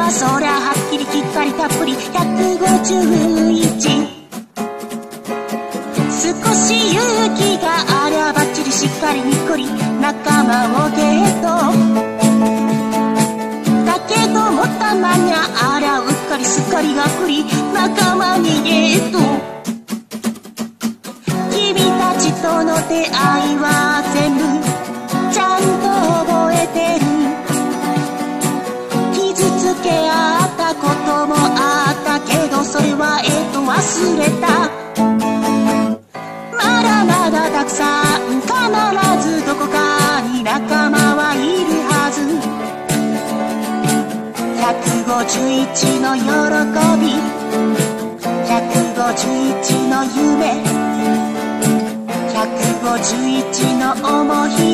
はそりゃはっきりきっかりたっぷり151。少し勇気がありゃばっちりしっかりにっこり仲間をゲット。だけどもたまにゃありゃうっかりすっかりがっくり仲間にゲット。君たちとの出会いは全部ちゃんと覚えてる。傷つけ合ったこともあったけどそれは忘れた。まだまだたくさん必ずどこかに仲間はいるはず。151の喜び151の夢151の思い